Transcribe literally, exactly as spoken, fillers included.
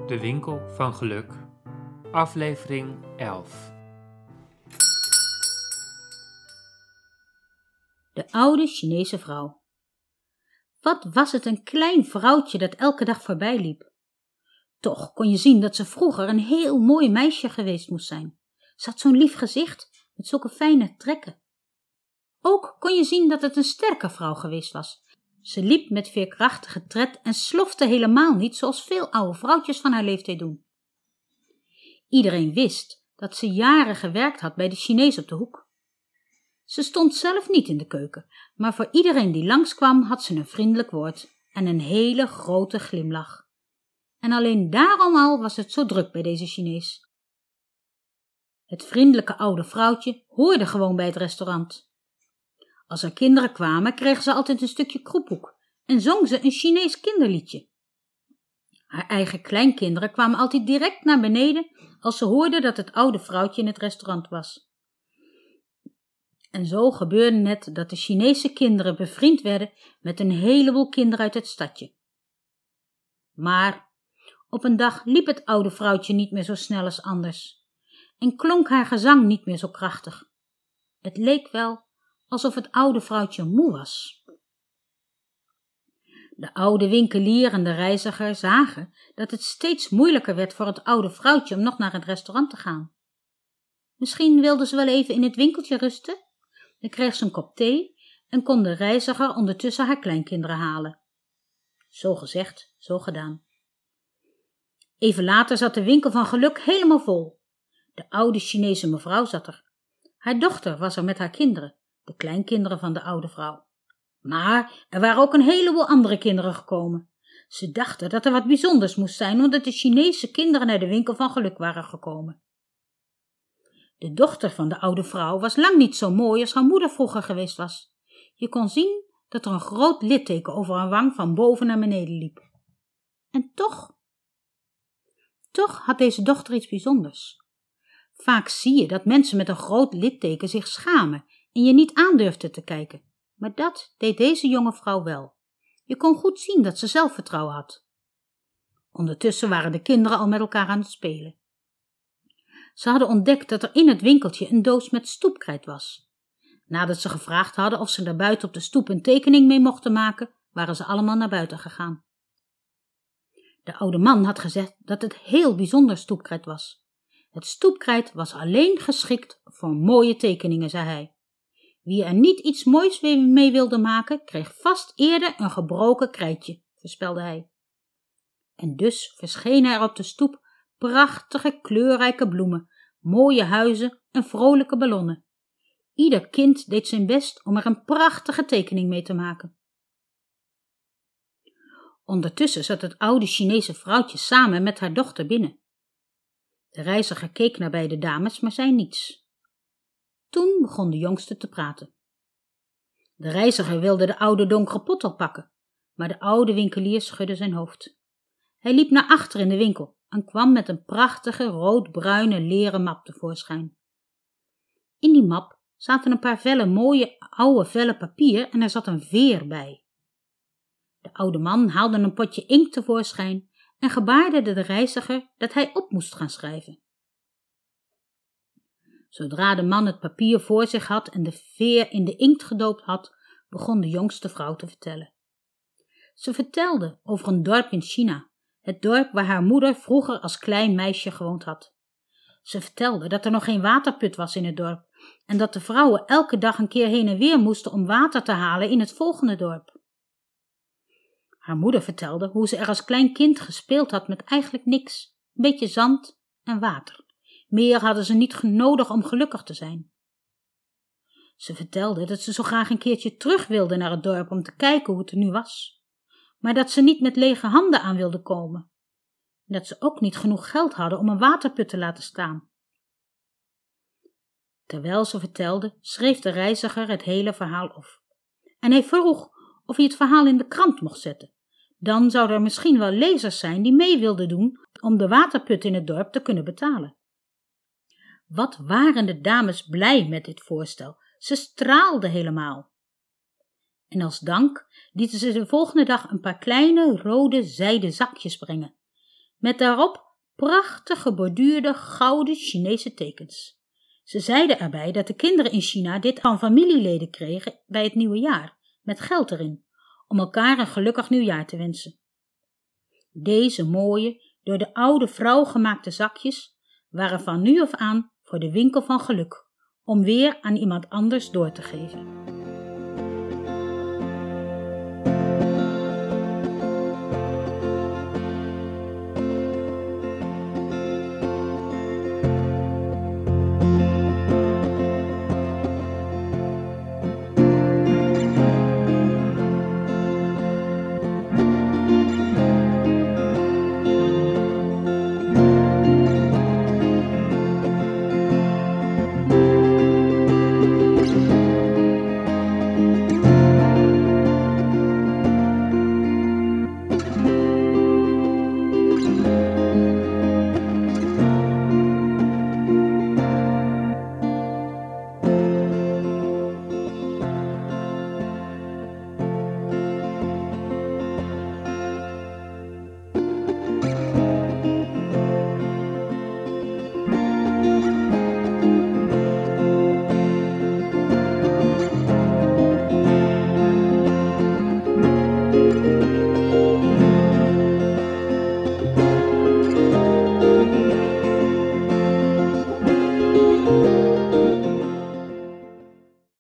De winkel van geluk, aflevering elf. De oude Chinese vrouw. Wat was het een klein vrouwtje dat elke dag voorbij liep. Toch kon je zien dat ze vroeger een heel mooi meisje geweest moest zijn. Ze had zo'n lief gezicht met zulke fijne trekken. Ook kon je zien dat het een sterke vrouw geweest was. Ze liep met veerkrachtige tred en slofte helemaal niet zoals veel oude vrouwtjes van haar leeftijd doen. Iedereen wist dat ze jaren gewerkt had bij de Chinees op de hoek. Ze stond zelf niet in de keuken, maar voor iedereen die langskwam had ze een vriendelijk woord en een hele grote glimlach. En alleen daarom al was het zo druk bij deze Chinees. Het vriendelijke oude vrouwtje hoorde gewoon bij het restaurant. Als er kinderen kwamen, kregen ze altijd een stukje kroephoek en zong ze een Chinees kinderliedje. Haar eigen kleinkinderen kwamen altijd direct naar beneden als ze hoorden dat het oude vrouwtje in het restaurant was. En zo gebeurde het dat de Chinese kinderen bevriend werden met een heleboel kinderen uit het stadje. Maar op een dag liep het oude vrouwtje niet meer zo snel als anders en klonk haar gezang niet meer zo krachtig. Het leek wel alsof het oude vrouwtje moe was. De oude winkelier en de reiziger zagen dat het steeds moeilijker werd voor het oude vrouwtje om nog naar het restaurant te gaan. Misschien wilde ze wel even in het winkeltje rusten. Dan kreeg ze een kop thee en kon de reiziger ondertussen haar kleinkinderen halen. Zo gezegd, zo gedaan. Even later zat de winkel van geluk helemaal vol. De oude Chinese mevrouw zat er. Haar dochter was er met haar kinderen, de kleinkinderen van de oude vrouw. Maar er waren ook een heleboel andere kinderen gekomen. Ze dachten dat er wat bijzonders moest zijn, omdat de Chinese kinderen naar de winkel van geluk waren gekomen. De dochter van de oude vrouw was lang niet zo mooi als haar moeder vroeger geweest was. Je kon zien dat er een groot litteken over haar wang van boven naar beneden liep. En toch, toch had deze dochter iets bijzonders. Vaak zie je dat mensen met een groot litteken zich schamen en je niet aandurfden te kijken. Maar dat deed deze jonge vrouw wel. Je kon goed zien dat ze zelfvertrouwen had. Ondertussen waren de kinderen al met elkaar aan het spelen. Ze hadden ontdekt dat er in het winkeltje een doos met stoepkrijt was. Nadat ze gevraagd hadden of ze daar buiten op de stoep een tekening mee mochten maken, waren ze allemaal naar buiten gegaan. De oude man had gezegd dat het heel bijzonder stoepkrijt was. Het stoepkrijt was alleen geschikt voor mooie tekeningen, zei hij. Wie er niet iets moois mee wilde maken, kreeg vast eerder een gebroken krijtje, voorspelde hij. En dus verschenen er op de stoep prachtige kleurrijke bloemen, mooie huizen en vrolijke ballonnen. Ieder kind deed zijn best om er een prachtige tekening mee te maken. Ondertussen zat het oude Chinese vrouwtje samen met haar dochter binnen. De reiziger keek naar beide dames, maar zei niets. Toen begon de jongste te praten. De reiziger wilde de oude donkere pot al pakken, maar de oude winkelier schudde zijn hoofd. Hij liep naar achter in de winkel en kwam met een prachtige rood-bruine leren map tevoorschijn. In die map zaten een paar vellen mooie oude vellen papier en er zat een veer bij. De oude man haalde een potje inkt tevoorschijn en gebaarde de reiziger dat hij op moest gaan schrijven. Zodra de man het papier voor zich had en de veer in de inkt gedoopt had, begon de jongste vrouw te vertellen. Ze vertelde over een dorp in China, het dorp waar haar moeder vroeger als klein meisje gewoond had. Ze vertelde dat er nog geen waterput was in het dorp en dat de vrouwen elke dag een keer heen en weer moesten om water te halen in het volgende dorp. Haar moeder vertelde hoe ze er als klein kind gespeeld had met eigenlijk niks, een beetje zand en water. Meer hadden ze niet nodig om gelukkig te zijn. Ze vertelde dat ze zo graag een keertje terug wilde naar het dorp om te kijken hoe het er nu was, maar dat ze niet met lege handen aan wilde komen. En dat ze ook niet genoeg geld hadden om een waterput te laten staan. Terwijl ze vertelde, schreef de reiziger het hele verhaal op. En hij vroeg of hij het verhaal in de krant mocht zetten. Dan zouden er misschien wel lezers zijn die mee wilden doen om de waterput in het dorp te kunnen betalen. Wat waren de dames blij met dit voorstel. Ze straalden helemaal. En als dank lieten ze de volgende dag een paar kleine rode zijden zakjes brengen. met daarop prachtig geborduurde gouden Chinese tekens. Ze zeiden erbij dat de kinderen in China dit van familieleden kregen bij het nieuwe jaar, met geld erin, om elkaar een gelukkig nieuwjaar te wensen. Deze mooie, door de oude vrouw gemaakte zakjes waren van nu af aan voor de winkel van geluk, om weer aan iemand anders door te geven.